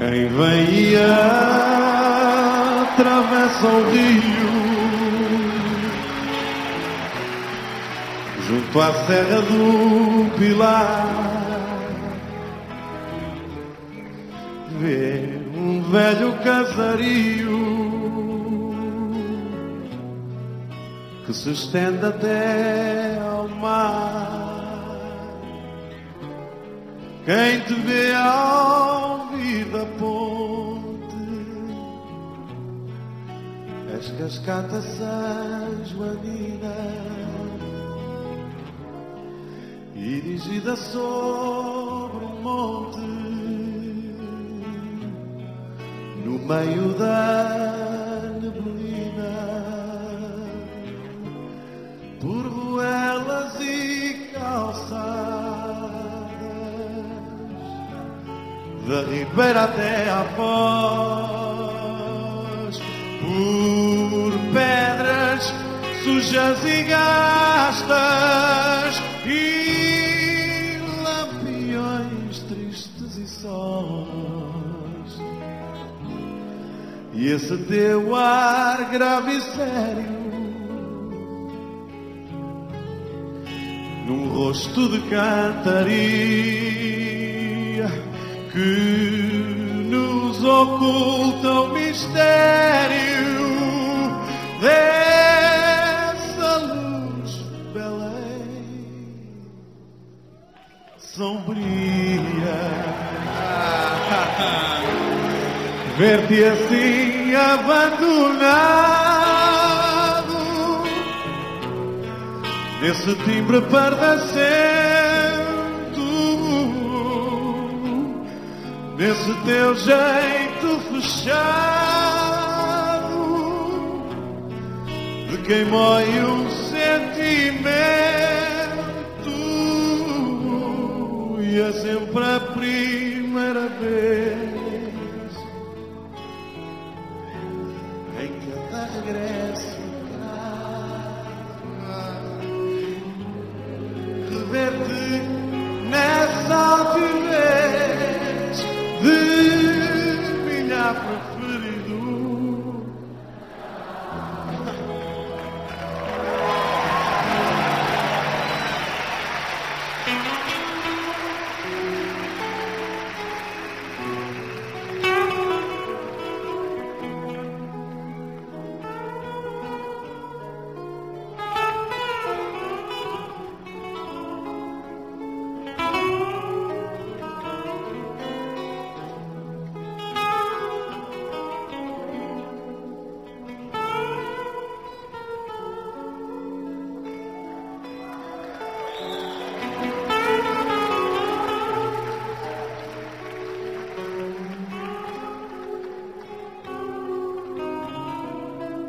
Quem vem e atravessa o rio junto à Serra do Pilar, vê um velho casario que se estende até ao mar. Quem te vê ao vir da ponte, as cascatas São Joanina, erigida sobre um monte, no meio da neblina, por ruelas e calçadas, da ribeira até à foz, por pedras sujas e gastas e lampiões tristes e sós, e esse teu ar grave e sério num rosto de cantaria que nos oculta o mistério dessa luz Belém sombria. Ver-te assim abandonado nesse timbre pardacento, nesse teu jeito fechado de quem mói um sentimento, e é sempre a primeira vez em cada regresso rever-te nessa altivez de minha preferido.